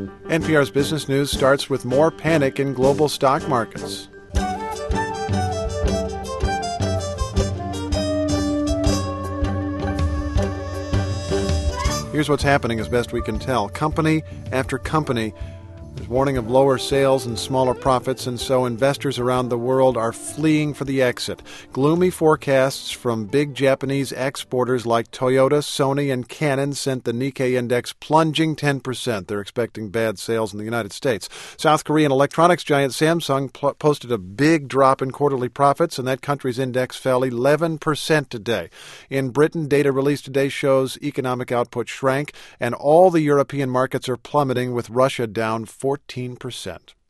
NPR's Business News starts with more panic in global stock markets. Here's what's happening as best we can tell. Company after company is warning of lower sales and smaller profits, and so investors around the world are fleeing for the exit. Gloomy forecasts from big Japanese exporters like Toyota, Sony, and Canon sent the Nikkei index plunging 10%. They're expecting bad sales in the United States. South Korean electronics giant Samsung posted a big drop in quarterly profits, and that country's index fell 11% today. In Britain, data released today shows economic output shrank, and all the European markets are plummeting, with Russia down 14%.